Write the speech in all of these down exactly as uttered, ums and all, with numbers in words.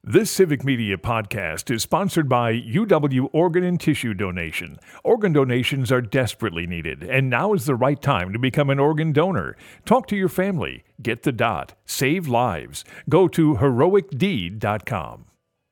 This Civic Media podcast is sponsored by U W Organ and Tissue Donation. Organ donations are desperately needed, and now is the right time to become an organ donor. Talk to your family. Get the dot. Save lives. Go to heroic deed dot com.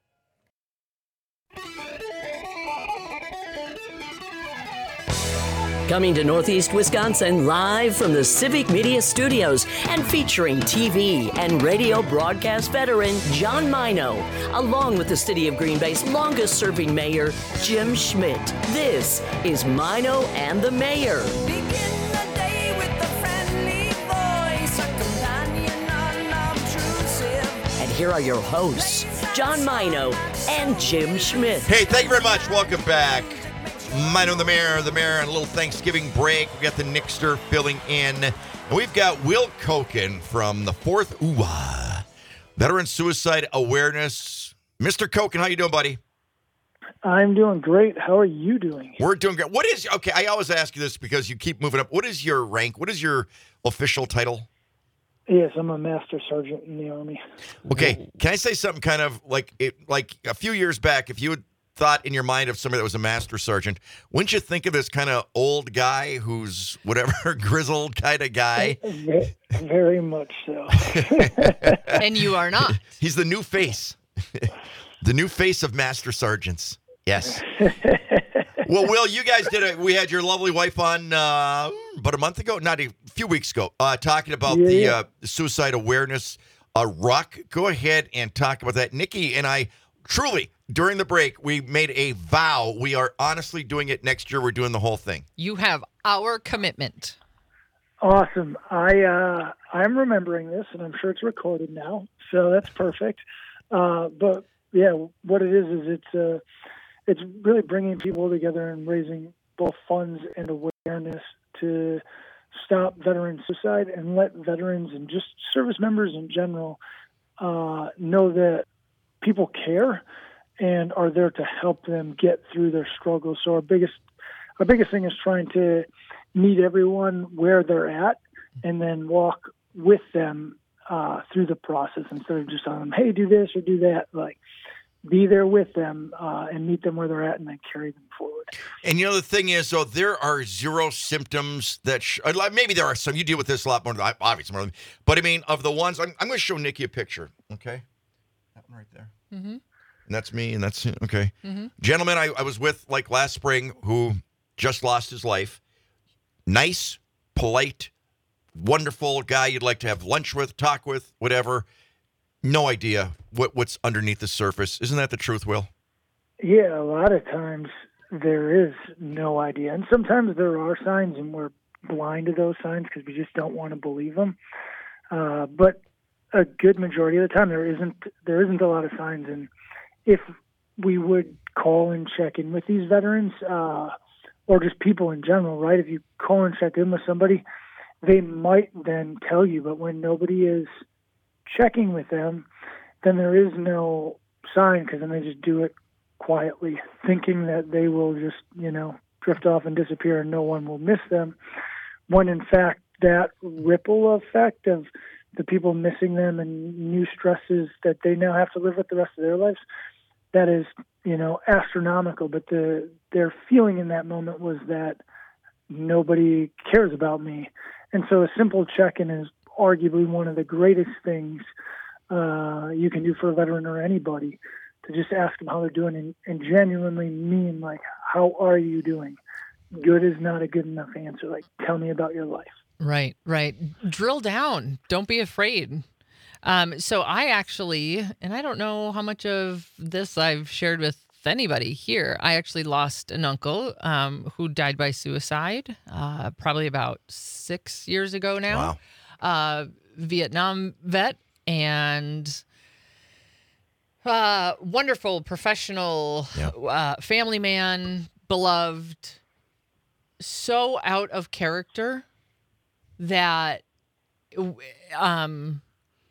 Coming to Northeast Wisconsin live from the Civic Media Studios and featuring T V and radio broadcast veteran John Mino, along with the City of Green Bay's longest-serving mayor, Jim Schmidt. This is Mino and the Mayor. Begin the day with a friendly voice, a companion unobtrusive. And here are your hosts, John Mino and Jim Schmidt. Hey, thank you very much. Welcome back. Mino the Mayor, the Mayor, and a little Thanksgiving break. We got the Nixter filling in. And we've got Will Koken from the fourth U W A, Veteran Suicide Awareness. Mister Koken, how you doing, buddy? I'm doing great. How are you doing? We're doing great. What is, okay, I always ask you this because you keep moving up. What is your rank? What is your official title? Yes, I'm a master sergeant in the Army. Okay, can I say something kind of like it? Like a few years back, if you had thought in your mind of somebody that was a master sergeant, wouldn't you think of this kind of old guy who's whatever, grizzled kind of guy? Very much so. And you are not. He's the new face. The new face of master sergeants. Yes. Well, Will, you guys did it. We had your lovely wife on uh, about a month ago, not a few weeks ago, uh, talking about Yeah. the uh, suicide awareness uh, ruck. Go ahead and talk about that. Nikki and I, truly, during the break, we made a vow. We are honestly doing it next year. We're doing the whole thing. You have our commitment. Awesome. I uh, I'm remembering this, and I'm sure it's recorded now, so that's perfect. Uh, but yeah, what it is is it's uh, it's really bringing people together and raising both funds and awareness to stop veteran suicide and let veterans and just service members in general uh, know that people care and are there to help them get through their struggles. So our biggest, our biggest thing is trying to meet everyone where they're at and then walk with them uh, through the process instead of just telling them, hey, do this or do that. Like, be there with them uh, and meet them where they're at and then carry them forward. And you know, the thing is, though, there are zero symptoms that, sh- maybe there are some, you deal with this a lot more than I, obviously more than me. But I mean, of the ones, I'm, I'm going to show Nikki a picture, okay? That one right there. Mm-hmm. And that's me, and that's, okay. Mm-hmm. Gentleman I, I was with, like, last spring who just lost his life. Nice, polite, wonderful guy you'd like to have lunch with, talk with, whatever. No idea what, what's underneath the surface. Isn't that the truth, Will? Yeah, a lot of times there is no idea. And sometimes there are signs, and we're blind to those signs because we just don't want to believe them. Uh, but a good majority of the time, there isn't there isn't a lot of signs. And if we would call and check in with these veterans, uh, or just people in general, right? If you call and check in with somebody, they might then tell you. But when nobody is checking with them, then there is no sign because then they just do it quietly, thinking that they will just, you know, drift off and disappear and no one will miss them. When in fact, that ripple effect of the people missing them and new stresses that they now have to live with the rest of their lives, that is, you know, astronomical. But the their feeling in that moment was that nobody cares about me. And so a simple check-in is arguably one of the greatest things uh, you can do for a veteran or anybody, to just ask them how they're doing and, and genuinely mean, like, how are you doing? Good is not a good enough answer. Like, tell me about your life. Right, right. Drill down. Don't be afraid. Um, so I actually, and I don't know how much of this I've shared with anybody here, I actually lost an uncle um, who died by suicide uh, probably about six years ago now. Wow. Uh, Vietnam vet and uh, wonderful professional Yeah. uh, family man, beloved, so out of character that um,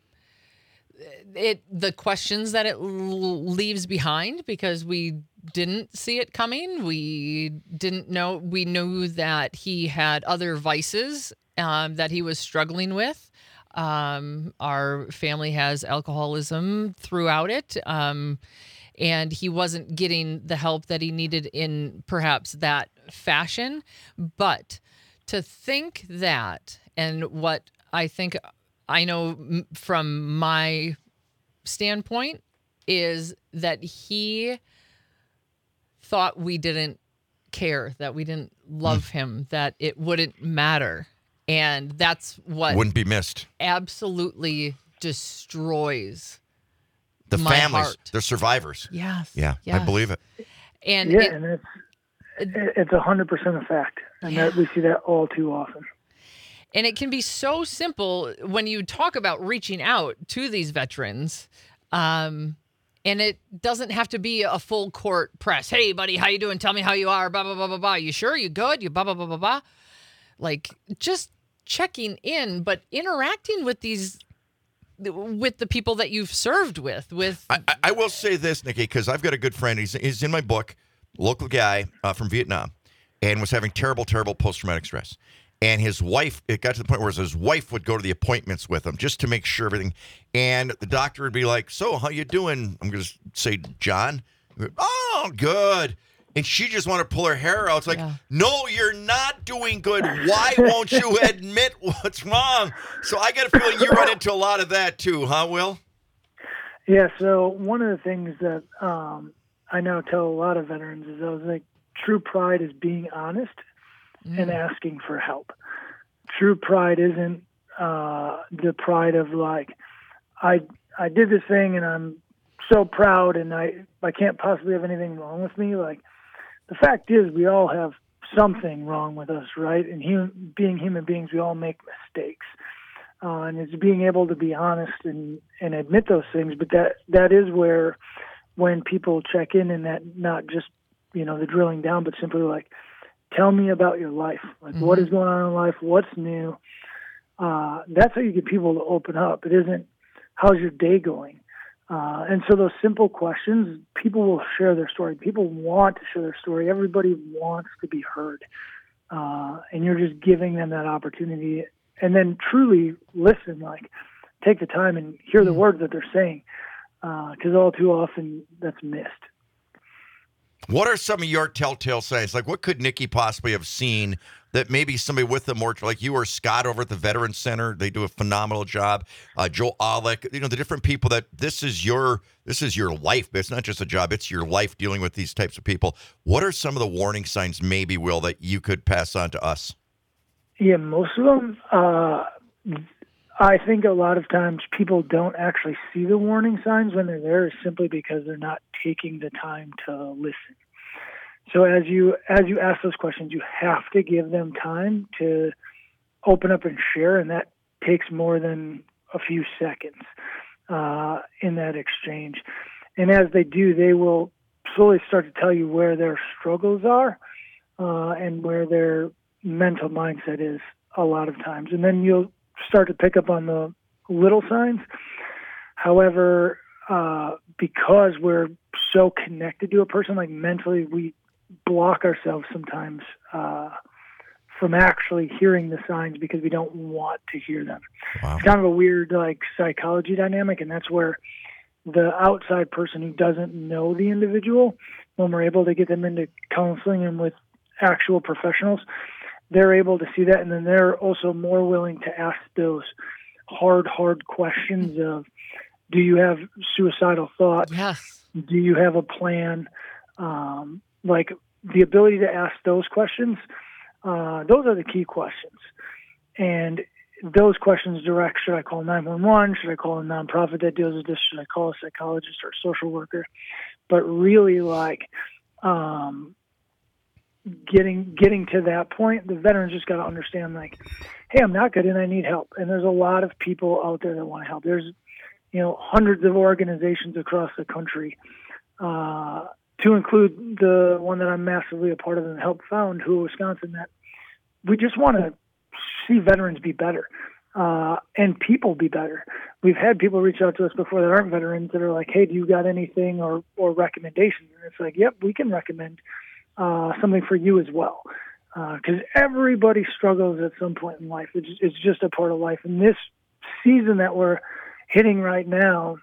it the questions that it l- leaves behind, because we didn't see it coming. We didn't know. We knew that he had other vices um, that he was struggling with. Um, our family has alcoholism throughout it. Um, and he wasn't getting the help that he needed in perhaps that fashion. But to think that, and what I think I know m- from my standpoint, is that he thought we didn't care, that we didn't love him, that it wouldn't matter. And that's what Wouldn't be missed. absolutely destroys The my families, heart. they're survivors. Yes. Yeah, I yes. believe it. And Yeah, it, and it's it- it's a hundred percent a fact, and that we see that all too often. and it can be so simple when you talk about reaching out to these veterans. Um, and it doesn't have to be a full court press. Hey, buddy, how you doing? Tell me how you are. Blah, blah, blah, blah, blah. You sure? You good? You blah, blah, blah, blah, blah. Like, just checking in, but interacting with these, with the people that you've served with. With I, I- I will say this, Nikki, because I've got a good friend. He's, he's in my book, local guy uh, from Vietnam, and was having terrible, terrible post-traumatic stress. And his wife, it got to the point where his wife would go to the appointments with him just to make sure everything. And the doctor would be like, so how you doing? I'm going to say, John. Oh, good. And she just wanted to pull her hair out. It's like, Yeah. no, you're not doing good. Why won't you admit what's wrong? So I got a feeling you run into a lot of that too, huh, Will? Yeah. So one of the things that um, I now tell a lot of veterans is I was like, true pride is being honest and asking for help. True pride isn't uh, the pride of like, I I did this thing and I'm so proud and I I can't possibly have anything wrong with me. Like, the fact is, we all have something wrong with us, right? And human, being human beings, we all make mistakes. Uh, and it's being able to be honest and, and admit those things. But that that is where, when people check in, and that not just, you know, the drilling down, but simply like, tell me about your life. Like, Mm-hmm. what is going on in life? What's new? Uh, that's how you get people to open up. It isn't, how's your day going? Uh, and so those simple questions, people will share their story. People want to share their story. Everybody wants to be heard. Uh, and you're just giving them that opportunity. And then truly listen, like, take the time and hear the words that they're saying. Because all too often that's missed. What are some of your telltale signs? Like, what could Nikki possibly have seen that maybe somebody with them, or like you or Scott over at the Veterans Center, they do a phenomenal job. Uh, Joel Alec, you know, the different people that this is your this is your life. But it's not just a job; it's your life dealing with these types of people. What are some of the warning signs, maybe, Will, that you could pass on to us? Yeah, most of them. Uh, I think a lot of times people don't actually see the warning signs when they're there, simply because they're not taking the time to listen. So as you as you ask those questions, you have to give them time to open up and share, and that takes more than a few seconds uh, in that exchange. And as they do, they will slowly start to tell you where their struggles are uh, and where their mental mindset is a lot of times. And then you'll start to pick up on the little signs. However, uh, because we're so connected to a person, like mentally, we block ourselves sometimes uh, from actually hearing the signs because we don't want to hear them. Wow. It's kind of a weird like psychology dynamic, and that's where the outside person who doesn't know the individual, when we're able to get them into counseling and with actual professionals, they're able to see that, and then they're also more willing to ask those hard, hard questions of, do you have suicidal thoughts? Yes. Do you have a plan? Um, like the ability to ask those questions, uh, those are the key questions. And those questions direct, should I call nine one one? Should I call a nonprofit that deals with this? Should I call a psychologist or a social worker? But really, like, um, getting getting to that point, the veterans just got to understand, like, hey, I'm not good and I need help. And there's a lot of people out there that want to help. There's, you know, hundreds of organizations across the country, uh, to include the one that I'm massively a part of and helped found, Who Wisconsin, that we just want to see veterans be better uh, and people be better. We've had people reach out to us before that aren't veterans that are like, hey, do you got anything or, or recommendations? And it's like, yep, we can recommend uh, something for you as well. Because uh, everybody struggles at some point in life. It's, it's just a part of life. And this season that we're hitting right now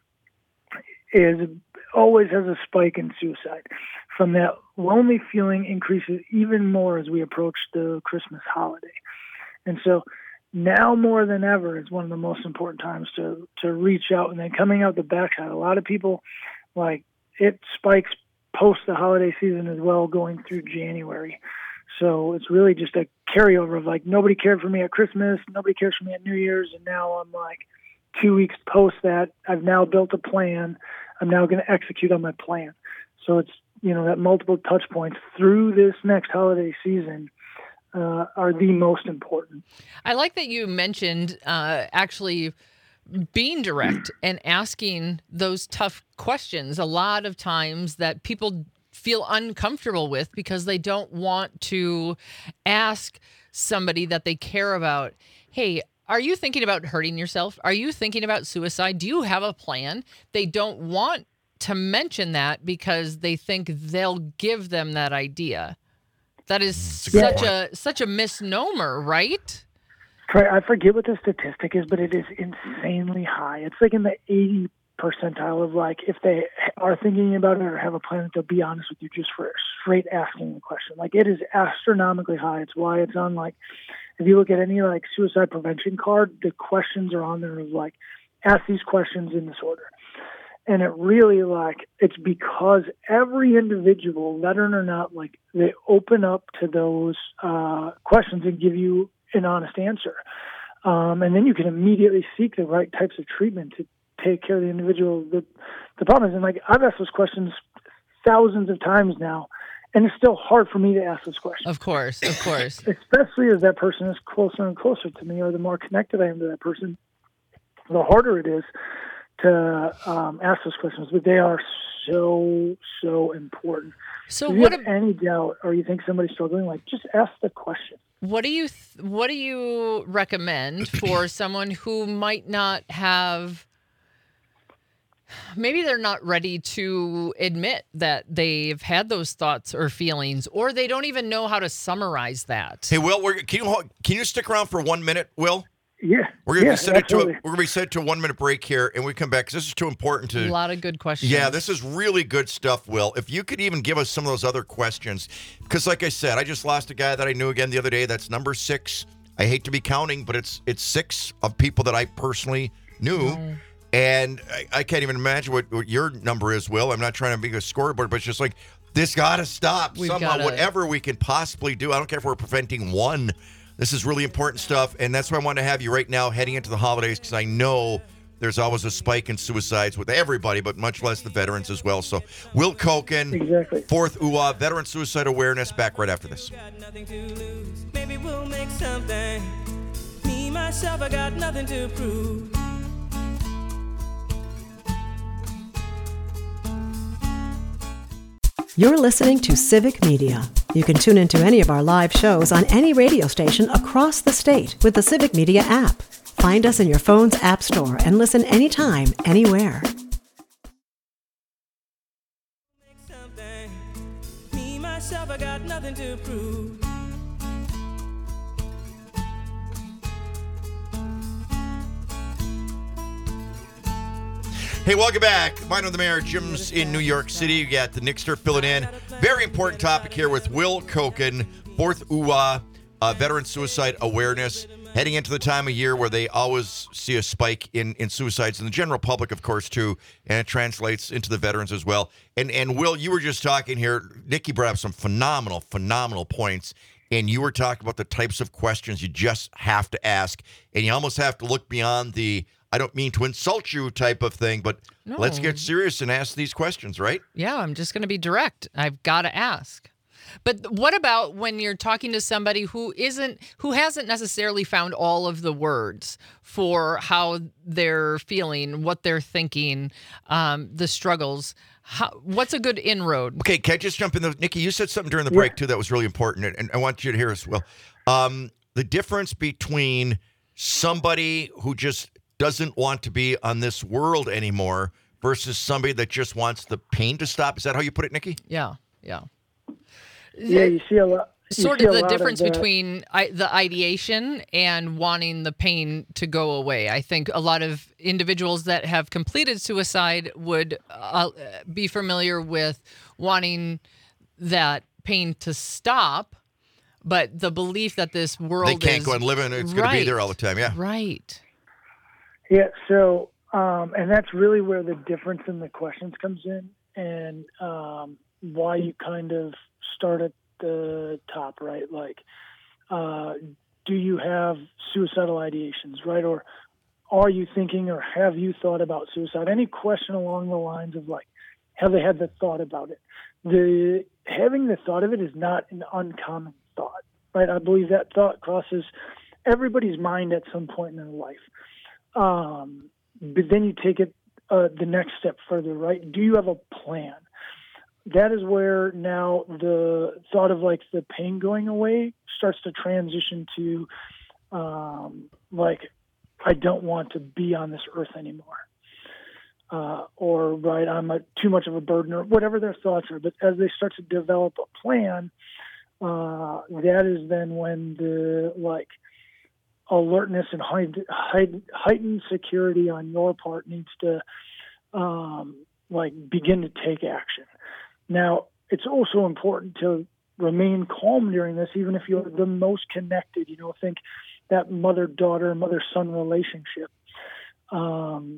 is always has a spike in suicide. From that lonely feeling increases even more as we approach the Christmas holiday. And so now more than ever is one of the most important times to, to reach out. And then coming out the backside, a lot of people, like, it spikes post the holiday season as well, going through January. So it's really just a carryover of, like, nobody cared for me at Christmas, nobody cares for me at New Year's, and now I'm like two weeks post that, I've now built a plan. I'm now going to execute on my plan. So it's, you know, that multiple touch points through this next holiday season uh, are the most important. I like that you mentioned uh, actually being direct and asking those tough questions a lot of times that people feel uncomfortable with because they don't want to ask somebody that they care about, hey, are you thinking about hurting yourself? Are you thinking about suicide? Do you have a plan? They don't want to mention that because they think they'll give them that idea. That is such a such a misnomer, right? I forget what the statistic is, but it is insanely high. It's like in the eighty percentile of, like, if they are thinking about it or have a plan, they'll be honest with you just for straight asking the question. Like, it is astronomically high. It's why it's on, like, if you look at any, like, suicide prevention card, the questions are on there of, like, ask these questions in this order. And it really, like, it's because every individual, veteran or not, like, they open up to those uh, questions and give you an honest answer. Um, and then you can immediately seek the right types of treatment to take care of the individual. The, the problem is, and, like, I've asked those questions thousands of times now, and it's still hard for me to ask those questions. Of course, of course. Especially as that person is closer and closer to me, or the more connected I am to that person, the harder it is to um, ask those questions. But they are so, so important. So if you what have ab- any doubt, or you think somebody's struggling, like, just ask the question. What do you th- what do you recommend for someone who might not have, maybe they're not ready to admit that they've had those thoughts or feelings, or they don't even know how to summarize that? Hey, Will, we're, can you hold- can you stick around for one minute, Will? Yeah, We're gonna yeah, be set it to a, absolutely. we're gonna be set to a one minute break here, and we come back because this is too important to. A lot of good questions. Yeah, this is really good stuff, Will. If you could even give us some of those other questions, because like I said, I just lost a guy that I knew again the other day. That's number six. I hate to be counting, but it's it's six of people that I personally knew. Oh. And I, I can't even imagine what, what your number is, Will. I'm not trying to be a scoreboard, but it's just like, this got to stop We've somehow, gotta- whatever we can possibly do. I don't care if we're preventing one. This is really important stuff, and that's why I want to have you right now heading into the holidays, because I know there's always a spike in suicides with everybody, but much less the veterans as well. So Will Koken, Exactly. fourth U A, Veteran Suicide Awareness, back right after this. Got nothing to lose. Maybe we'll make something. Me, myself, I got nothing to prove. You're listening to Civic Media. You can tune into any of our live shows on any radio station across the state with the Civic Media app. Find us in your phone's app store and listen anytime, anywhere. Make something. Me, myself, I got nothing to prove. Hey, welcome back. Mine on the Mayor, Jim's in New York City. You got the Nixter filling in. Very important topic here with Will Koken, fourth U A, uh, Veteran Suicide Awareness. Heading into the time of year where they always see a spike in, in suicides in the general public, of course, too, and it translates into the veterans as well. And and Will, you were just talking here. Nikki brought up some phenomenal, phenomenal points, and you were talking about the types of questions you just have to ask, and you almost have to look beyond the I don't mean to insult you type of thing, but No. let's get serious and ask these questions, right? Yeah, I'm just going to be direct. I've got to ask. But what about when you're talking to somebody who isn't, who hasn't necessarily found all of the words for how they're feeling, what they're thinking, um, the struggles? How, what's a good inroad? Okay, can I just jump in? There? Nikki, you said something during the break, too, that was really important, and I want you to hear as well. Um, the difference between somebody who just doesn't want to be on this world anymore versus somebody that just wants the pain to stop. Is that how you put it, Nikki? Yeah, yeah. Yeah, you see a lot. Sort see of a the lot of difference that. between I, the ideation and wanting the pain to go away. I think a lot of individuals that have completed suicide would uh, be familiar with wanting that pain to stop, but the belief that this world They can't is go and live in it. It's going to be there all the time. Yeah. Right. Yeah, so um, and that's really where the difference in the questions comes in, and um, why you kind of start at the top, right? Like, uh, do you have suicidal ideations, right? Or are you thinking, or have you thought about suicide? Any question along the lines of like, have they had the thought about it? The having the thought of it is not an uncommon thought, right? I believe that thought crosses everybody's mind at some point in their life. Um, but then you take it uh, the next step further, right? Do you have a plan? That is where now the thought of like the pain going away starts to transition to um, like, I don't want to be on this earth anymore. Uh, or, right, I'm a, too much of a burden, or whatever their thoughts are. But as they start to develop a plan, uh, that is then when the, like, alertness and height, height, heightened security on your part needs to, um, like, begin to take action. Now, it's also important to remain calm during this, even if you're the most connected. You know, think that mother-daughter, mother-son relationship. Um,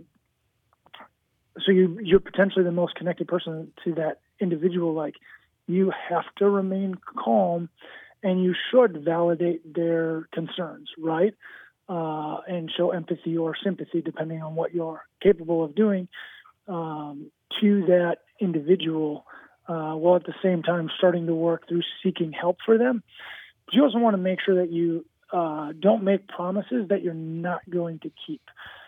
so you, you're potentially the most connected person to that individual. Like, you have to remain calm, and you should validate their concerns, right? Uh, and show empathy or sympathy, depending on what you're capable of doing, um, to that individual, uh, while at the same time starting to work through seeking help for them. But you also want to make sure that you uh, don't make promises that you're not going to keep,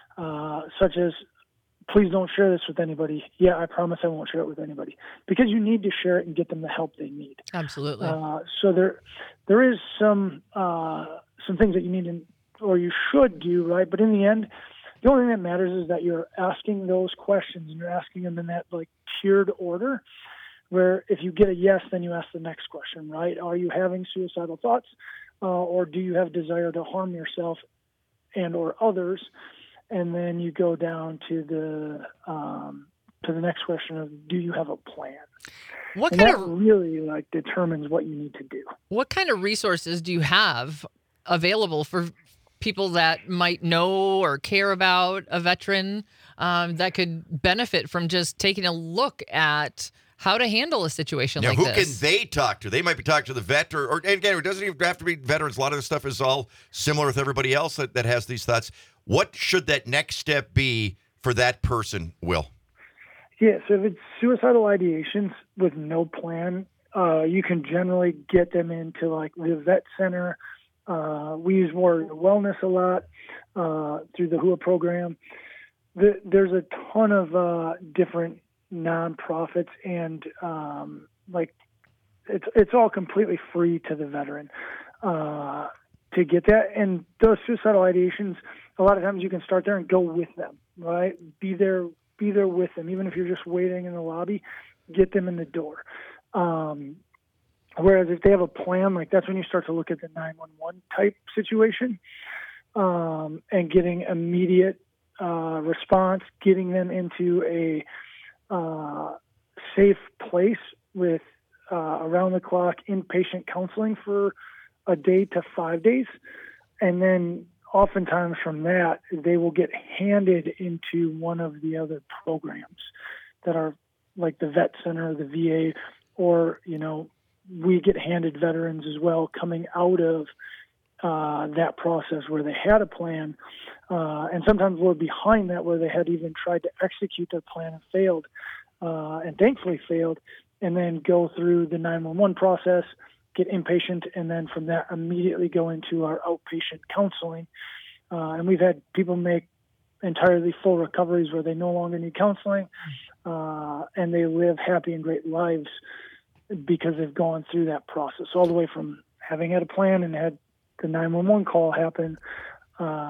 uh, such as, please don't share this with anybody. Yeah, I promise I won't share it with anybody, because you need to share it and get them the help they need. Absolutely. Uh, so there, there is some uh, some things that you need to, or you should do, right? But in the end, the only thing that matters is that you're asking those questions, and you're asking them in that like tiered order, where if you get a yes, then you ask the next question, right? Are you having suicidal thoughts, uh, or do you have desire to harm yourself and or others? And then you go down to the um, to the next question of, do you have a plan? What And kind that of really like determines what you need to do. what kind of resources do you have available for people that might know or care about a veteran um, that could benefit from just taking a look at how to handle a situation Now, like who this? can they talk to? They might be talking to the vet, or, or and again, it doesn't even have to be veterans. A lot of this stuff is all similar with everybody else that, that has these thoughts. What should that next step be for that person, Will? Yeah, so if it's suicidal ideations with no plan, uh, you can generally get them into like the vet center. Uh, we use Warrior Wellness a lot uh, through the H U A program. The, there's a ton of uh, different nonprofits, and um, like it's it's all completely free to the veteran uh, to get that. And those suicidal ideations, a lot of times you can start there and go with them, right? Be there, be there with them, even if you're just waiting in the lobby. Get them in the door. Um, whereas if they have a plan, like that's when you start to look at the nine one one type situation, um, and getting immediate uh, response, getting them into a uh, safe place with uh, around the clock inpatient counseling for a day to five days. And then oftentimes from that, they will get handed into one of the other programs that are like the vet center, the V A, or, you know, we get handed veterans as well coming out of uh, that process where they had a plan. Uh, and sometimes we're behind that where they had even tried to execute their plan and failed, uh, and thankfully failed, and then go through the nine one one process, get inpatient, and then from that immediately go into our outpatient counseling. Uh, and we've had people make entirely full recoveries where they no longer need counseling, uh, and they live happy and great lives because they've gone through that process, all the way from having had a plan and had the nine one one call happen uh,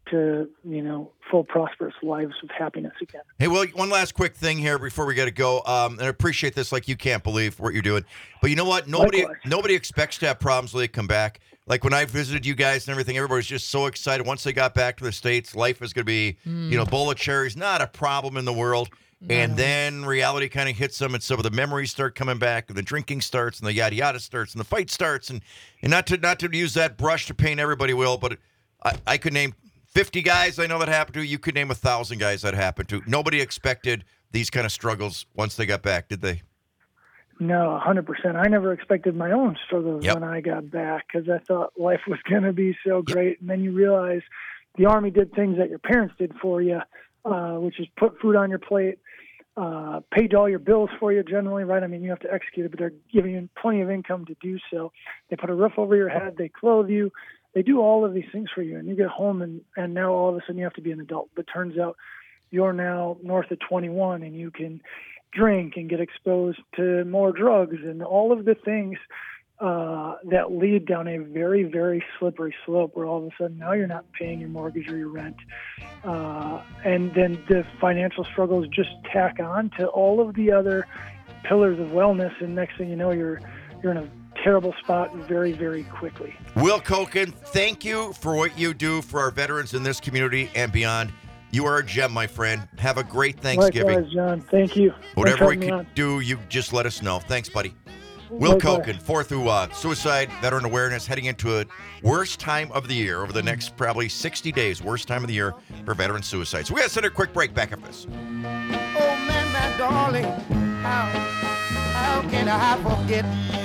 to, you know, full prosperous lives of happiness again. Hey, Will, one last quick thing here before we got to go. Um, and I appreciate this like you can't believe what you're doing. But you know what? Nobody Likewise. nobody expects to have problems when they come back. Like when I visited you guys and everything, everybody was just so excited. Once they got back to the States, life is going to be, you know, bowl of cherries, not a problem in the world. And then reality kind of hits them, and some of the memories start coming back, and the drinking starts, and the yada yada starts, and the fight starts, and and not to not to use that brush to paint everybody, Will, but I, I could name fifty guys I know that happened to. You could name a thousand guys that happened to. Nobody expected these kind of struggles once they got back, did they? No, one hundred percent. I never expected my own struggles Yep. when I got back because I thought life was going to be so great. And then you realize the Army did things that your parents did for you, uh, which is put food on your plate, uh, paid all your bills for you generally, right? I mean, you have to execute it, but they're giving you plenty of income to do so. They put a roof over your head. They clothe you. They do all of these things for you. And you get home, and, and now all of a sudden you have to be an adult. But turns out you're now north of twenty-one, and you can drink and get exposed to more drugs and all of the things uh, that lead down a very, very slippery slope where all of a sudden now you're not paying your mortgage or your rent. Uh, and then the financial struggles just tack on to all of the other pillars of wellness. And next thing you know, you're you're in a terrible spot very, very quickly. Will Koken, thank you for what you do for our veterans in this community and beyond. You are a gem, my friend. Have a great Thanksgiving. Likewise, John. Thank you. Whatever we Thanks for having me can on. do, you just let us know. Thanks, buddy. Will Likewise. Koken, fourth U A, suicide, veteran awareness, heading into a worst time of the year over the next probably sixty days, worst time of the year for veteran suicide. So we got to send a quick break back after this. Oh man, my darling, how, how can I forget you?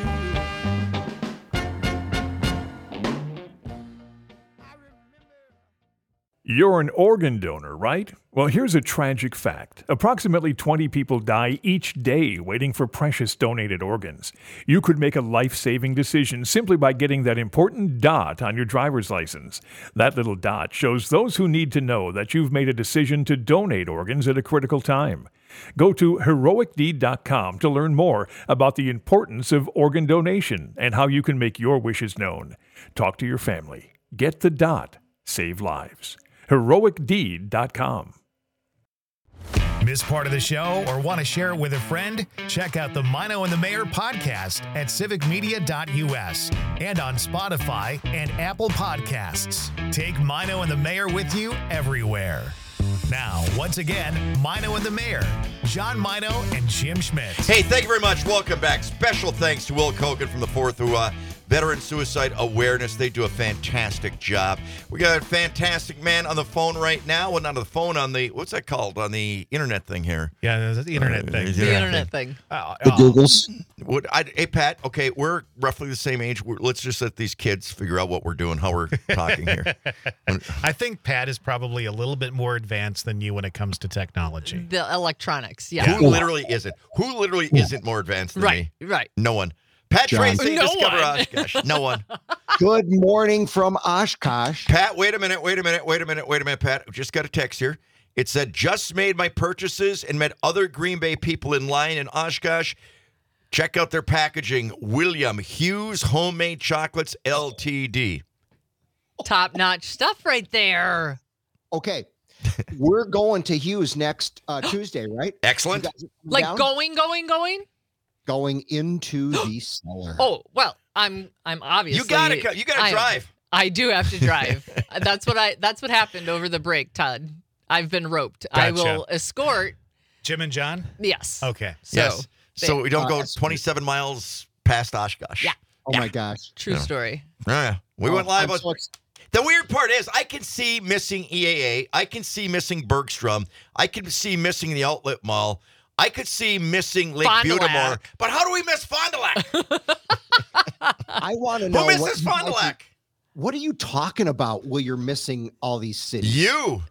You're an organ donor, right? Well, here's a tragic fact. Approximately twenty people die each day waiting for precious donated organs. You could make a life-saving decision simply by getting that important dot on your driver's license. That little dot shows those who need to know that you've made a decision to donate organs at a critical time. Go to heroic deed dot com to learn more about the importance of organ donation and how you can make your wishes known. Talk to your family. Get the dot. Save lives. heroic deed dot com. Miss part of the show or want to share it with a friend? Check out the Mino and the Mayor podcast at civic media dot u s and on Spotify and Apple Podcasts. Take Mino and the Mayor with you everywhere. Now, once again, Mino and the Mayor, John Mino and Jim Schmidt. Hey, thank you very much. Welcome back. Special thanks to Will Koken from the fourth U A Veteran Suicide Awareness. They do a fantastic job. We got a fantastic man on the phone right now. Well, not on the phone, on the, what's that called? On the internet thing here. Yeah, that's the internet Uh, thing. is The Yeah. internet thing. Oh, The oh. Googles. Would I, hey, Pat, okay, we're roughly the same age. We're, let's just let these kids figure out what we're doing, how we're talking here. I think Pat is probably a little bit more advanced than you when it comes to technology. The electronics. Yeah. Who literally isn't? Who literally isn't more advanced than Right. me? Right. No one. Pat John. Tracy, No Discover one. Oshkosh. No one. Good morning from Oshkosh. Pat, wait a minute, wait a minute, wait a minute, wait a minute, Pat. Just got a text here. It said, just made my purchases and met other Green Bay people in line in Oshkosh. Check out their packaging. William Hughes Homemade Chocolates, L T D. Top notch stuff right there. Okay, we're going to Hughes next uh, Tuesday, right? Excellent. You guys are coming Like down? going, going, going. going into the cellar. Oh well, I'm I'm obviously. You gotta co- you gotta I am- drive. I do have to drive. that's what I. That's what happened over the break, Todd. I've been roped. I Gotcha. will escort. Jim and John? Yes. Okay. So, yes. So we don't Uh, go that's- twenty-seven miles past Oshkosh. Yeah. Oh my gosh. True Yeah. story. Yeah. We Oh, went live. I'm on- so ex- The weird part is I can see missing E A A. I can see missing Bergstrom. I can see missing the Outlet Mall. I could see missing Lake Fond du Butamore. Lac. But how do we miss Fond du Lac? I want to know Who misses you Fond du guys are- Lac? What are you talking about? Well, you're missing all these cities. You.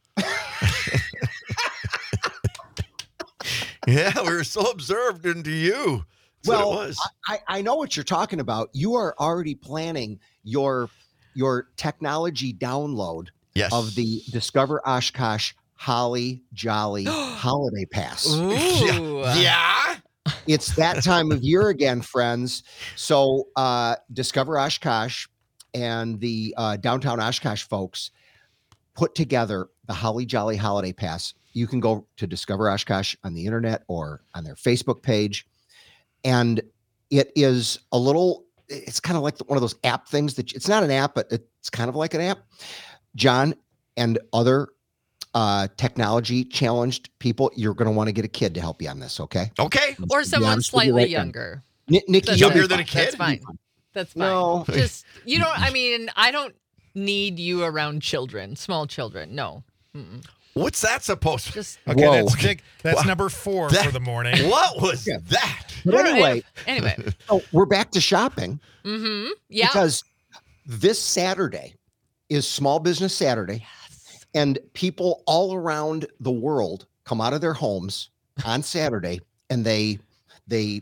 Yeah, we were so absorbed into you. That's well, what it was. I, I know what you're talking about. You are already planning your your technology download Yes. of the Discover Oshkosh Holly Jolly Holiday Pass. Ooh. Yeah. yeah. It's that time of year again, friends. So uh, Discover Oshkosh and the uh, downtown Oshkosh folks put together the Holly Jolly Holiday Pass. You can go to Discover Oshkosh on the internet or on their Facebook page. And it is a little, it's kind of like one of those app things that it's not an app, but it's kind of like an app. John and other uh, technology challenged people, you're going to want to get a kid to help you on this. Okay. Okay. Let's Or be someone honest with you slightly right now. younger. Ni- Nikki, That's you'll Younger be than a fine. That's kid? fine. That's fine. No. Just, you know, I mean, I don't need you around children, small children. No. Mm-mm. What's that supposed to? Just Okay, Whoa. that's big. That's Wow. number four That- for the morning. What was Yeah. that? But All right. anyway, Anyway. so we're back to shopping Mm-hmm. Yeah. because this Saturday is Small Business Saturday. And people all around the world come out of their homes on Saturday and they they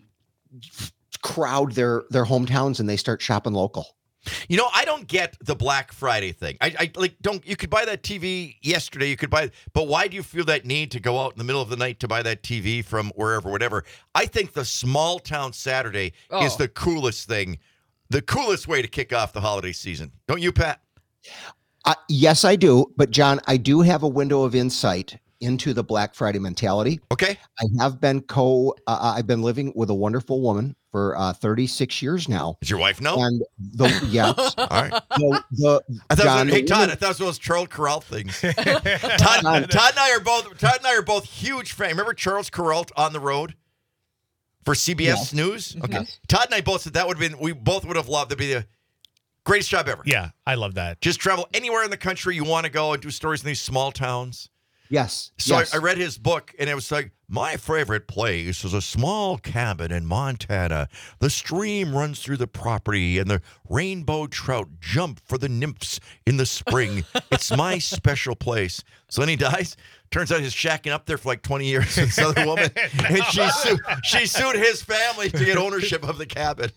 crowd their their hometowns and they start shopping local. You know, I don't get the Black Friday thing. I, I like don't. You could buy that T V yesterday. You could buy, but why do you feel that need to go out in the middle of the night to buy that T V from wherever, whatever? I think the small town Saturday is Oh. the coolest thing, the coolest way to kick off the holiday season. Don't you, Pat? Uh, yes, I do. But John, I do have a window of insight into the Black Friday mentality. Okay. I have been co. Uh, I've been living with a wonderful woman for uh, thirty-six years now, Does your wife know? and the yes, All right. the, the I thought, John, it was, hey the Todd, woman- I thought it was those Charles Corral things. Todd, Todd and I are both. Todd and I are both huge fans. Remember Charles Corral on the road for C B S News? Okay. Todd and I both said that would have been. We both would have loved to be the greatest job ever. Yeah, I love that. Just travel anywhere in the country you want to go and do stories in these small towns. Yes. So yes. I, I read his book, and it was like, my favorite place is a small cabin in Montana. The stream runs through the property, and the rainbow trout jump for the nymphs in the spring. It's my special place. So then he dies. Turns out he's shacking up there for like twenty years with this other woman, and she sued, she sued his family to get ownership of the cabin.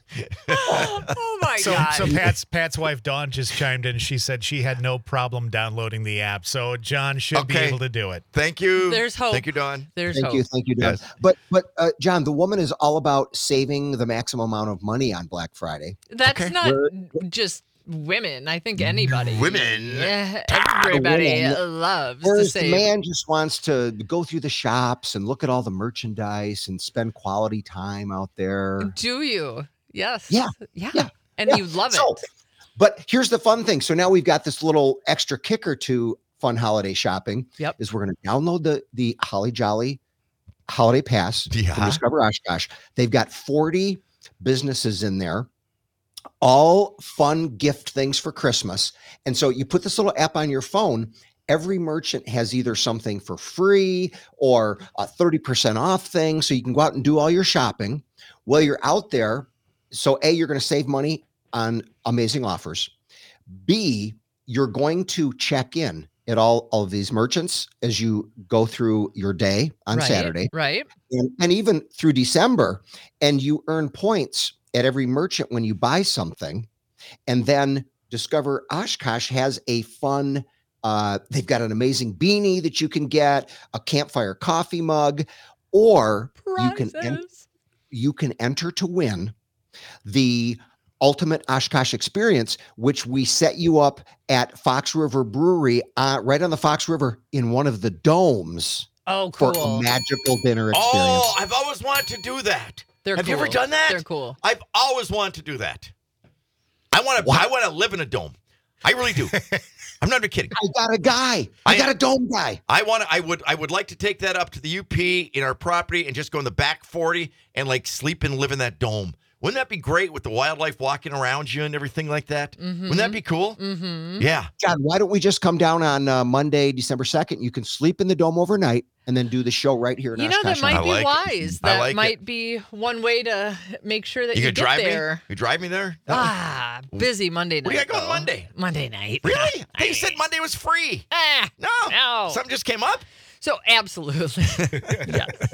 oh my So, God. so Pat's Pat's wife Dawn just chimed in. She said she had no problem downloading the app, so John should be Okay. able to do it. Thank you. There's hope. Thank you, Don. There's Thank hope. you, thank you, Don. Yes. But but uh, John, the woman is all about saving the maximum amount of money on Black Friday. That's Okay. not We're- just women. I think anybody. Women. Yeah, Ah, everybody women. loves to Whereas the save. man just wants to go through the shops and look at all the merchandise and spend quality time out there. Do you? Yes. Yeah. Yeah. Yeah. And Yeah. you love So, it. but here's the fun thing. So now we've got this little extra kicker to fun holiday shopping. Yep. Is we're going to download the the Holly Jolly Holiday Pass Yeah. from Discover Oshkosh. They've got forty businesses in there, all fun gift things for Christmas. And so you put this little app on your phone. Every merchant has either something for free or a thirty percent off thing. So you can go out and do all your shopping while you're out there. So A, you're going to save money on amazing offers. B, you're going to check in at all, all of these merchants as you go through your day on Right, Saturday Right. and, and even through December. And you earn points at every merchant when you buy something. And then Discover Oshkosh has a fun, uh, they've got an amazing beanie that you can get, a campfire coffee mug, or you can en- Prizes. you can enter to win the Ultimate Oshkosh Experience, which we set you up at Fox River Brewery, uh, right on the Fox River in one of the domes Oh, for cool. a magical dinner experience. Oh, I've always wanted to do that. They're Have you ever cool. done that? They're cool. I've always wanted to do that. I want to. What? I want to live in a dome. I really do. I'm not even kidding. I got a guy. I, I- got a dome guy. I want to. I would. I would like to take that up to the U P in our property and just go in the back forty and like sleep and live in that dome. Wouldn't that be great with the wildlife walking around you and everything like that? Wouldn't that be cool? Mm-hmm. Yeah. John, why don't we just come down on uh, Monday, December second? You can sleep in the dome overnight and then do the show right here in You know, that Oshkosh. might I be like it. wise. I That like it. might be one way to make sure that You you, could get drive there. me. You drive me there. Ah, busy Monday night. What do you got going though. Monday? Monday night. Really? I you said Monday was free. Ah, No. no. Something just came up. So absolutely. Yes.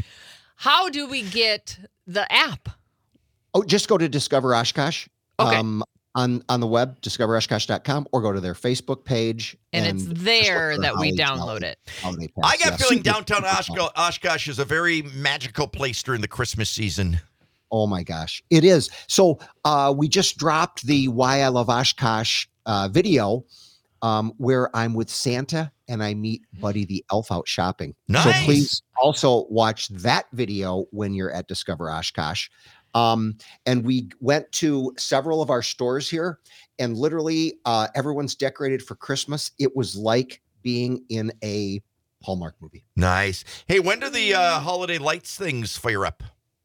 How do we get the app? Oh, just go to Discover Oshkosh Okay. um, on, on the web, discover oshkosh dot com, or go to their Facebook page. And, it's just there look for that we Holly download Jolly it. Holiday Pass. I got Yeah, a feeling super- downtown super fun. Oshkosh, Oshkosh is a very magical place during the Christmas season. Oh my gosh, it is. So uh, we just dropped the Why I Love Oshkosh uh, video um, where I'm with Santa and I meet Buddy the Elf out shopping. Nice. So please also watch that video when you're at Discover Oshkosh. Um, and we went to several of our stores here, and literally uh, everyone's decorated for Christmas. It was like being in a Hallmark movie. Nice. Hey, when do the uh, holiday lights things fire up?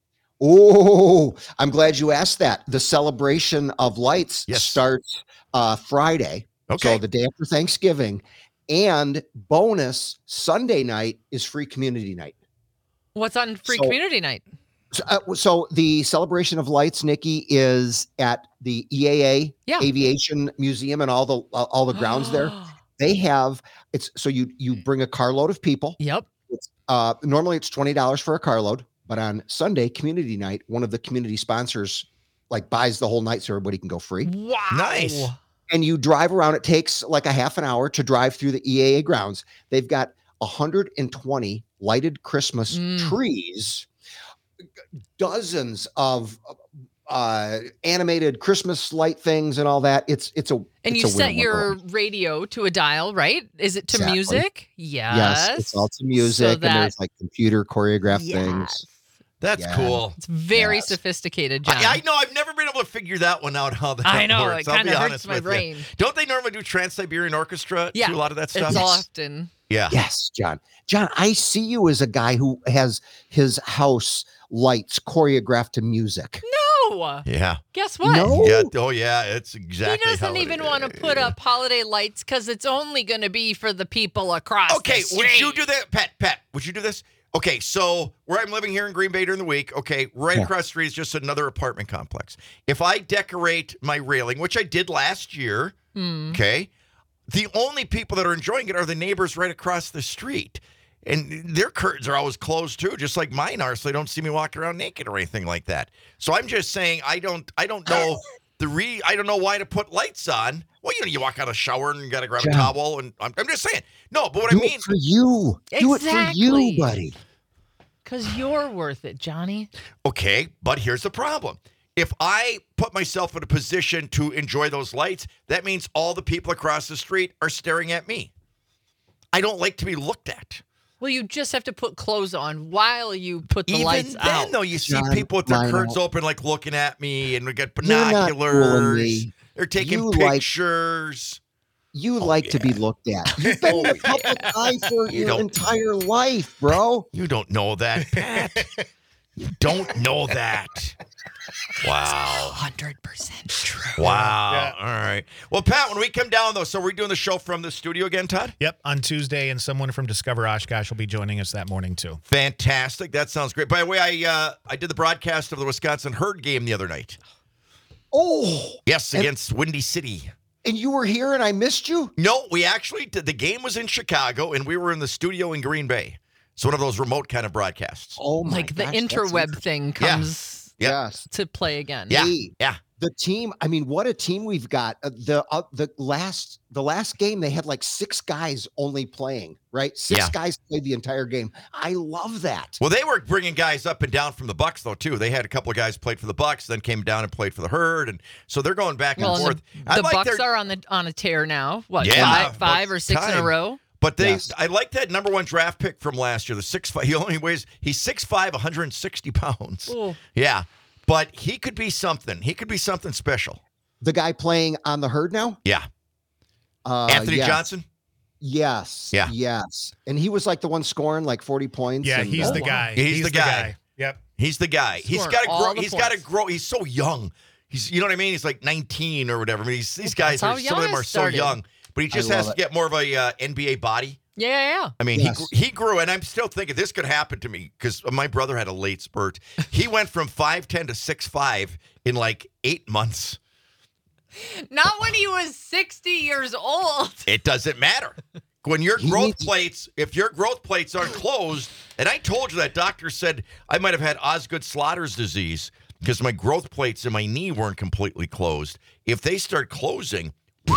Oh, I'm glad you asked that. The celebration of lights Yes. starts uh, Friday. Okay. So the day after Thanksgiving. And bonus, Sunday night is free community night. What's on free So- community night? So, uh, so the celebration of lights, Nikki, is at the E A A Yeah. Aviation Museum and all the uh, all the grounds there. They have it's so you you bring a carload of people. Yep. It's, uh, normally it's twenty dollars for a carload, but on Sunday community night, one of the community sponsors like buys the whole night so everybody can go free. Wow. Nice. And you drive around. It takes like a half an hour to drive through the E A A grounds. They've got one hundred twenty lighted Christmas Mm. trees, dozens of uh, animated Christmas light things and all that. It's it's a And it's you a set win-win. your radio to a dial, right? Is it to Exactly. music? Yes. Yes, it's all to music, So and that- there's like computer choreographed Yes. things. That's Yeah. cool. It's very Yes. sophisticated, John. I, I know. I've never been able to figure that one out. How that I know, works. it I'll kinda be hurts honest my with brain. You. Don't they normally do Trans-Siberian Orchestra? Yeah, Do a lot of that stuff. It's Yes. often. Yeah. Yes, John. John, I see you as a guy who has his house lights choreographed to music. No. Yeah. Guess what? No. Yeah. Oh, yeah. It's He exactly. how doesn't it even is. want to put up holiday lights because it's only going to be for the people across Okay, the would you street. do that, Pat? Pat, would you do this? Okay, so where I'm living here in Green Bay during the week, okay, right Yeah. across the street is just another apartment complex. If I decorate my railing, which I did last year, Hmm. okay, the only people that are enjoying it are the neighbors right across the street. And their curtains are always closed too, just like mine are, so they don't see me walking around naked or anything like that. So I'm just saying I don't I don't know the re I don't know why to put lights on. Well, you know, you walk out of the shower and you gotta grab John. a towel, and I'm, I'm just saying. No, but what Do I mean it for you. Do it for Exactly. you, buddy. Because you're worth it, Johnny. Okay, but here's the problem. If I put myself in a position to enjoy those lights, that means all the people across the street are staring at me. I don't like to be looked at. Well, you just have to put clothes on while you put the Even lights then, out. though, you see John, people with their Lionel. curtains open, like looking at me, and we got You're not fooling binoculars. me. They're taking You like- pictures. You Oh, like to be yeah. looked at. You've been in Oh, the public yeah. eye for You your don't- entire life, bro. You don't know that, Pat. You don't know that. Wow. one hundred percent true. Wow. All right. Well, Pat, when we come down, though, so we're doing the show from the studio again, Todd? Yep, on Tuesday, and someone from Discover Oshkosh will be joining us that morning, too. Fantastic. That sounds great. By the way, I uh, I did the broadcast of the Wisconsin Herd game the other night. Oh, Yes, And- against Windy City. and you were here and I missed you? No, we actually did. The game was in Chicago, and we were in the studio in Green Bay. It's one of those remote kind of broadcasts. Oh, my Like the gosh, that's interweb interesting. thing Yeah. comes Yep. Yes. to play again. Yeah. Hey, Yeah. the team, I mean, what a team we've got. Uh, the uh, the last the last game they had like six guys only playing, right? Six Yeah. guys played the entire game. I love that. Well, they were bringing guys up and down from the Bucks, though, too. They had a couple of guys played for the Bucks, then came down and played for the Herd, and so they're going back and Well, and forth. the, I the like Bucks their- are on the on a tear now. What Yeah, five, five or six in a time. row? But they, Yes. I like that number one draft pick from last year. The six five. He only weighs. He's six five, one hundred sixty pounds. Ooh. Yeah, but he could be something. He could be something special. The guy playing on the Herd now? Yeah, Uh, Anthony yes. Johnson. Yes. Yeah. Yes. And he was like the one scoring like forty points. Yeah, and, he's uh, the wow. guy. He's the guy. Yep. He's the guy. He's Scoring got to all grow. the He's got to points. grow. He's so young. He's, you know what I mean? He's like nineteen or whatever. I mean, he's, these guys That's are how some of them Giannis are so started. young. But he just I has love to get more of a uh, N B A body. Yeah, yeah, yeah. I mean, Yes. he gr- he grew, and I'm still thinking this could happen to me because my brother had a late spurt. He went from five ten to six five in like eight months. Not when he was sixty years old. It doesn't matter. When your He growth needs- plates, if your growth plates aren't closed, and I told you that doctor said I might have had Osgood Slaughter's disease because my growth plates in my knee weren't completely closed. If they start closing,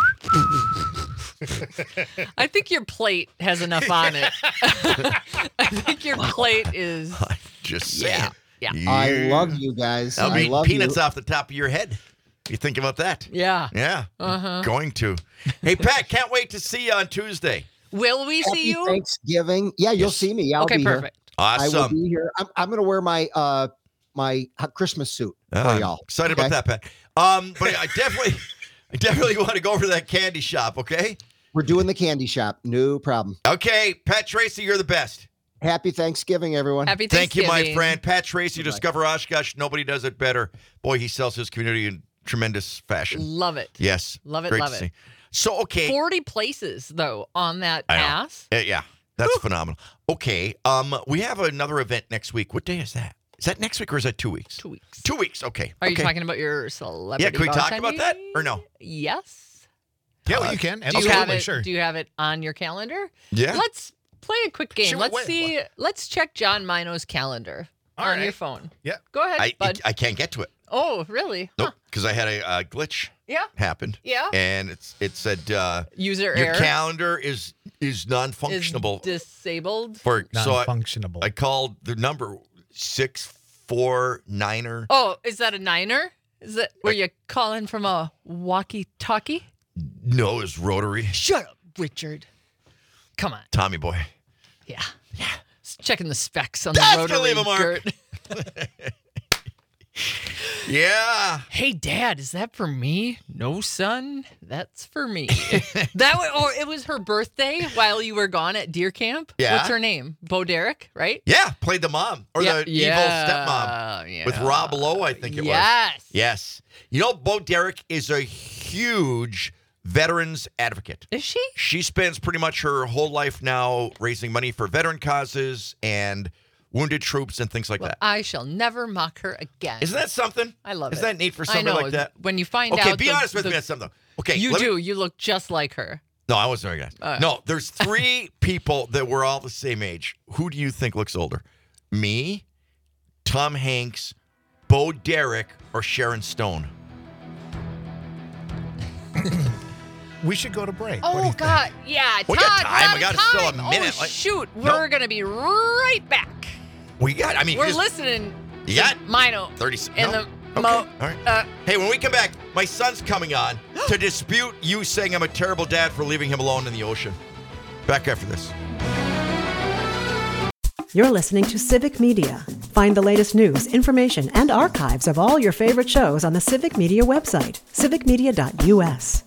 I think your plate has enough on it. I think your plate is. I'm just saying. Yeah, yeah. I love you guys. That'll I be love peanuts you. off the top of your head. You think about that? Yeah. Yeah. Uh-huh. Going to. Hey, Pat, can't wait to see you on Tuesday. Will we Happy see you? Thanksgiving. Yeah, you'll Yes. see me. I'll Okay, be perfect. here. I will Awesome. be here. I'm, I'm going to wear my uh my Christmas suit Uh, for I'm y'all. excited Okay? about that, Pat. Um, but I definitely, I definitely want to go over to that candy shop. Okay. We're doing the candy shop. No problem. Okay, Pat Tracy, you're the best. Happy Thanksgiving, everyone. Happy Thank you, Thanksgiving. my friend. Pat Tracy, Bye-bye. Discover Oshkosh. Nobody does it better. Boy, he sells his community in tremendous fashion. Love it. Yes. Love it, Great love to it. see. So, okay. forty places, though, on that I know. pass. Uh, yeah, that's phenomenal. Okay, um, we have another event next week. What day is that? Is that next week or is that two weeks? Two weeks. Two weeks, okay. Are you okay. talking about your celebrity Yeah, can we talk bartending? about that or no? Yes. Yeah, Uh, well, you can. Do you have Absolutely, it? sure. Do you have it on your calendar? Yeah. Let's play a quick game. Sure, let's wait, see. Let's check John Mino's calendar All on right. your phone. Yeah. Go ahead, I, bud. I can't get to it. oh, really? Nope, Huh. because I had a, uh glitch Yeah. happened. Yeah. And it's it said uh, User your error calendar is is is non-functionable disabled. for so I, Non-functionable. I called the number six four niner. Oh, is that a niner? Is that were you calling from a walkie-talkie? No, it's rotary. Shut up, Richard. Come on. Tommy boy. Yeah. Yeah. Just checking the specs on That's the gonna rotary leave a mark. girt. Yeah. Hey, Dad, is that for me? No, son, that's for me. that was, or it was her birthday while you were gone at deer camp. Yeah. What's her name? Bo Derek, right? Yeah, played the mom or Yeah, the yeah, evil stepmom with yeah. Rob Lowe, I think it was. Yes. Yes. You know, Bo Derek is a huge veterans advocate. Is she? She spends pretty much her whole life now raising money for veteran causes and wounded troops and things like Well, that. I shall never mock her again. Isn't that something? I love Isn't it. that neat for I somebody know. like that? When you find Okay, out. be the- honest with the- me on something. Okay, You let me- do. You look just like her. No, I wasn't very nice. Uh. no, there's three people that were all the same age. Who do you think looks older? Me, Tom Hanks, Bo Derek, or Sharon Stone? We should go to break. What do Oh, you think? God. Yeah. We got Todd, time. we're We got out of still a time. minute. Oh, Like- shoot. No. We're going to be right back. We got, I mean, We're just listening. You to got Mino. thirty And no? the Okay, mo- all right. uh, Hey, when we come back, my son's coming on to dispute you saying I'm a terrible dad for leaving him alone in the ocean. Back after this. You're listening to Civic Media. Find the latest news, information, and archives of all your favorite shows on the Civic Media website, civic media dot u s.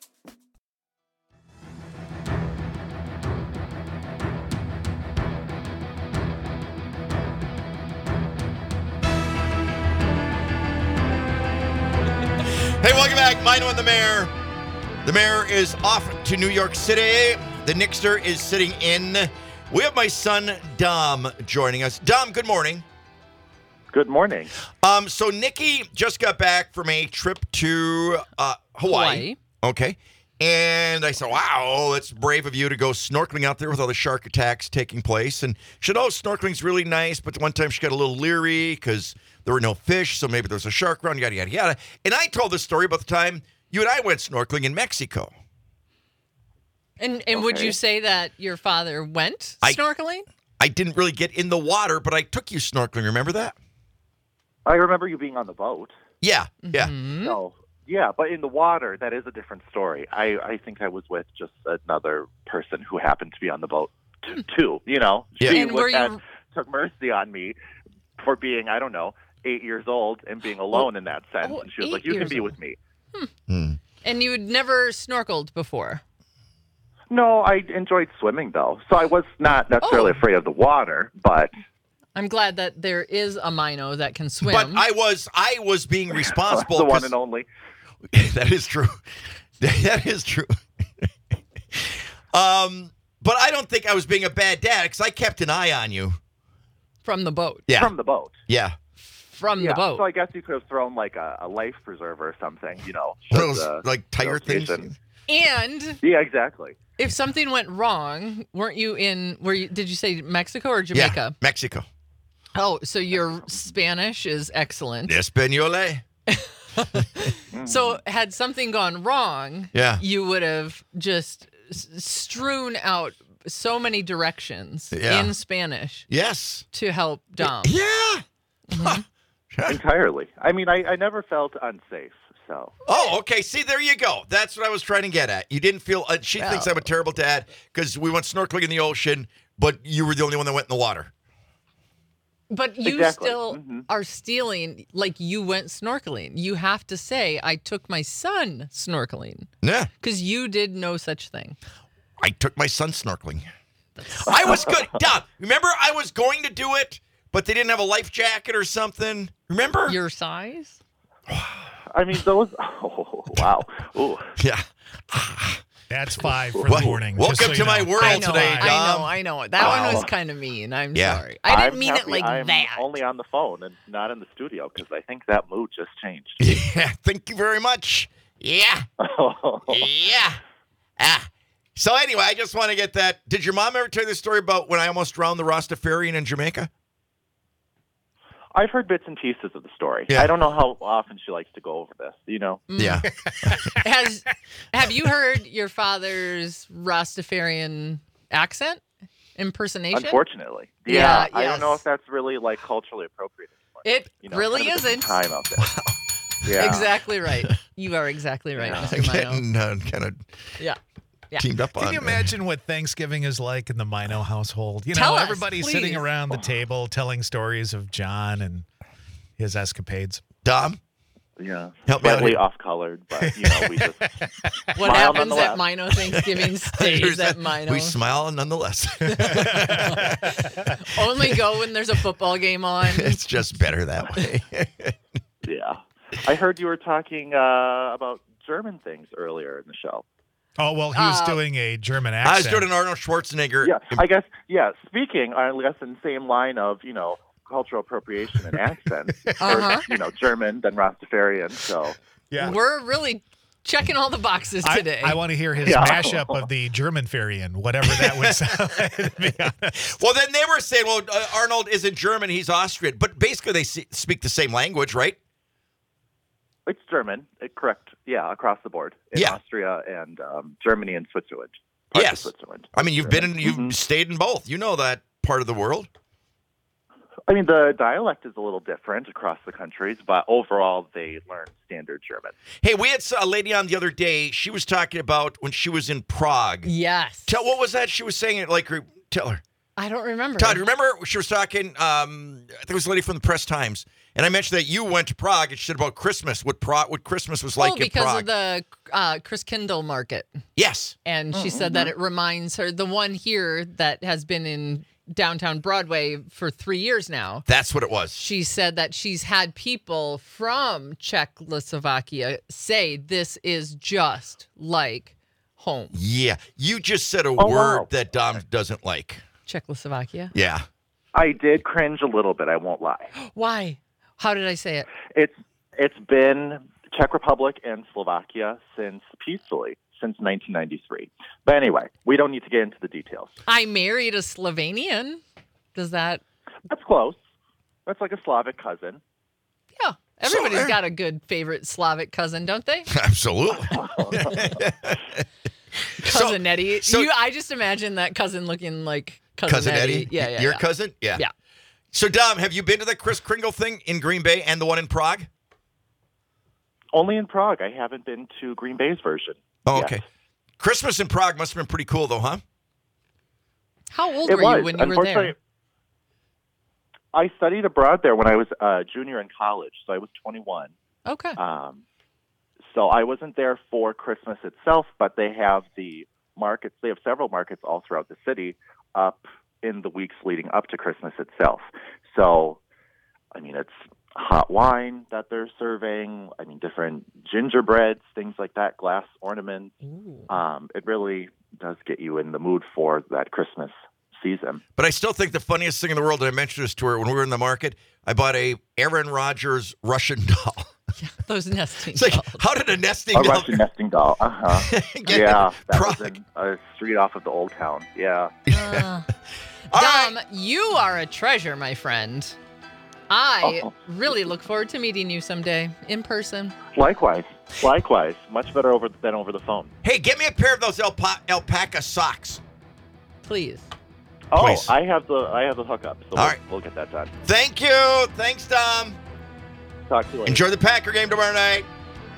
Hey, welcome back. Mino and the Mayor. The Mayor is off to New York City. The Nixter is sitting in. We have my son, Dom, joining us. Dom, good morning. Good morning. Um, so Nikki just got back from a trip to uh, Hawaii. Hawaii. Okay. And I said, wow, that's brave of you to go snorkeling out there with all the shark attacks taking place. And she said, oh, snorkeling's really nice. But one time she got a little leery because there were no fish. So maybe there was a shark around, yada, yada, yada. And I told the story about the time you and I went snorkeling in Mexico. And and would Okay. you say that your father went I- snorkeling? I didn't really get in the water, but I took you snorkeling. Remember that? I remember you being on the boat. Yeah, yeah. Mhm. No, yeah, but in the water, that is a different story. I, I think I was with just another person who happened to be on the boat t- too. You know, Yeah. she And were was- had- you- took mercy on me for being, I don't know, eight years old and being alone in that sense. Oh, and she was eight like, "You can years be old. with me." Hmm. And you'd never snorkeled before. No, I enjoyed swimming though, so I was not necessarily Oh. afraid of the water, but I'm glad that there is a Mino that can swim. But I was I was being responsible. the one 'cause- and only. That is true. That is true. um, but I don't think I was being a bad dad because I kept an eye on you. from the boat. Yeah, From the boat. yeah. From Yeah, the boat. so I guess you could have thrown like a, a life preserver or something, you know. Those, should, uh, like tire things. rotation. and Yeah, exactly. if something went wrong, weren't you in? Were you? Did you say Mexico or Yeah, Jamaica? Mexico. Oh, so your Spanish is excellent. Espanole. So had something gone wrong, Yeah. you would have just s- strewn out so many directions Yeah. in Spanish Yes. to help Dom. Yeah. Entirely. I mean, I, I never felt unsafe. So. Oh, okay. See, there you go. That's what I was trying to get at. You didn't feel. Uh, she Well. thinks I'm a terrible dad because we went snorkeling in the ocean, but you were the only one that went in the water. But you Exactly. still Mhm. are stealing, like you went snorkeling. You have to say, I took my son snorkeling Yeah, because you did no such thing. I took my son snorkeling. I was good. Dom, remember I was going to do it, but they didn't have a life jacket or something. Remember? Your size? I mean, those. Oh, wow. Ooh. Yeah. That's five for Well, the morning. welcome just so to you my know. world I know, today, I Dom. know, I know. That Wow. one was kind of mean. I'm Yeah. sorry. I didn't I'm mean it happy like I'm that. only on the phone and not in the studio because I think that mood just changed. Yeah, thank you very much. Yeah. Yeah. Ah. So anyway, I just want to get that. Did your mom ever tell you the story about when I almost drowned the Rastafarian in Jamaica? I've heard bits and pieces of the story. Yeah. I don't know how often she likes to go over this, you know? Yeah. Has have you heard your father's Rastafarian accent impersonation? Unfortunately. Yeah, Yeah. I don't know yes. if that's really like culturally appropriate anymore. It You know, really kind of a different isn't. Time out there. Yeah. Exactly right. You are exactly right, Yeah. Mister Mino. Getting uh, kind of Yeah. Yeah. teamed up on. Can you uh, imagine what Thanksgiving is like in the Mino household? You know, Tell us, everybody's sitting please. around the table telling stories of John and his escapades. Dom? Yeah. Help me out Slightly here. off-colored, but, you know, we just What smile happens nonetheless. at Mino Thanksgiving stays There's at that- Mino. We smile nonetheless. Only go when there's a football game on. It's just better that way. Yeah. I heard you were talking uh, about German things earlier in the show. Oh, well, he was Uh, doing a German I was accent. doing an Arnold Schwarzenegger. Yeah, I guess, yeah, speaking, I guess in the same line of, you know, cultural appropriation and accents. Uh-huh. First, you know, German, then Rastafarian, so. yeah. We're really checking all the boxes I, today. I want to hear his Yeah. mashup of the German Farian, whatever that would sound like, to be honest. Well, then they were saying, well, uh, Arnold isn't German, he's Austrian. But basically, they se- speak the same language, right? It's German, uh, correct, yeah, across the board. In Yeah. Austria and um, Germany and Switzerland. Parts of Yes. Switzerland. I mean, you've been in, you've Mhm. stayed in both. You know that part of the world. I mean, the dialect is a little different across the countries, but overall, they learn standard German. Hey, we had a lady on the other day. She was talking about when she was in Prague. yes. Tell what was that? She was saying it like her. Tell her. I don't remember. Todd, remember she was talking? Um, I think it was a lady from the Press Times, and I mentioned that you went to Prague and she said about Christmas, what Prague, what Christmas was like oh, in because Prague. of the uh, Chris Kindle market. yes. And she said that it reminds her, the one here that has been in downtown Broadway for three years now. That's what it was. She said that she's had people from Czechoslovakia say this is just like home. Yeah, you just said a Oh, word wow. that Dom doesn't like. Czechoslovakia? Yeah. I did cringe a little bit, I won't lie. Why? How did I say it? It's It's been Czech Republic and Slovakia since peacefully, since nineteen ninety-three. But anyway, we don't need to get into the details. I married a Slovenian. Does that? That's close. That's like a Slavic cousin. Yeah. Everybody's So- got a good favorite Slavic cousin, don't they? Absolutely. Cousin Eddie. so- you, I just imagine that cousin looking like cousin, Cousin Eddie? Yeah, yeah. Your yeah. cousin? Yeah. Yeah. So, Dom, have you been to the Chris Kringle thing in Green Bay and the one in Prague? Only in Prague. I haven't been to Green Bay's version. Oh, yet. okay. Christmas in Prague must have been pretty cool, though, huh? How old It were was. you when you were Unfortunately, there? I studied abroad there when I was a junior in college, so I was twenty-one. Okay. Um, so I wasn't there for Christmas itself, but they have the markets. They have several markets all throughout the city up in the weeks leading up to Christmas itself. So, I mean, it's hot wine that they're serving. I mean, different gingerbreads, things like that, glass ornaments. Um, it really does get you in the mood for that Christmas season. But I still think the funniest thing in the world, and I mentioned this to her when we were in the market, I bought a Aaron Rodgers Russian doll. Those nesting It's like, dolls. how did a nesting A doll Russian nesting doll. Uh-huh. get Yeah, in that was Prague? in a street off of the Old Town. Yeah. Uh, All Dom, right. you are a treasure, my friend. I Oh. really look forward to meeting you someday in person. Likewise. Likewise. Much better over than over the phone. Hey, get me a pair of those alpa- alpaca socks. Please. Oh, Please. I have the I have the hookup, so All we'll, right. we'll get that done. Thank you. Thanks, Dom. Talk to you later. Enjoy the Packer game tomorrow night.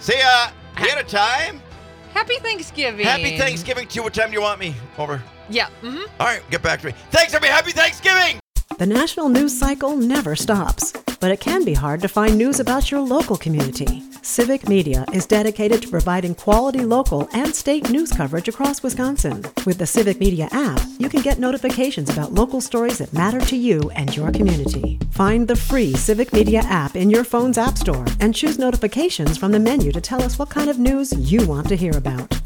See ya. We had a time. Happy Thanksgiving. Happy Thanksgiving to you. What time do you want me? Over. Yeah. Mm-hmm. All right, get back to me. Thanks, everybody. Happy Thanksgiving. The national news cycle never stops, but it can be hard to find news about your local community. Civic Media is dedicated to providing quality local and state news coverage across Wisconsin. With the Civic Media app, you can get notifications about local stories that matter to you and your community. Find the free Civic Media app in your phone's app store and choose notifications from the menu to tell us what kind of news you want to hear about.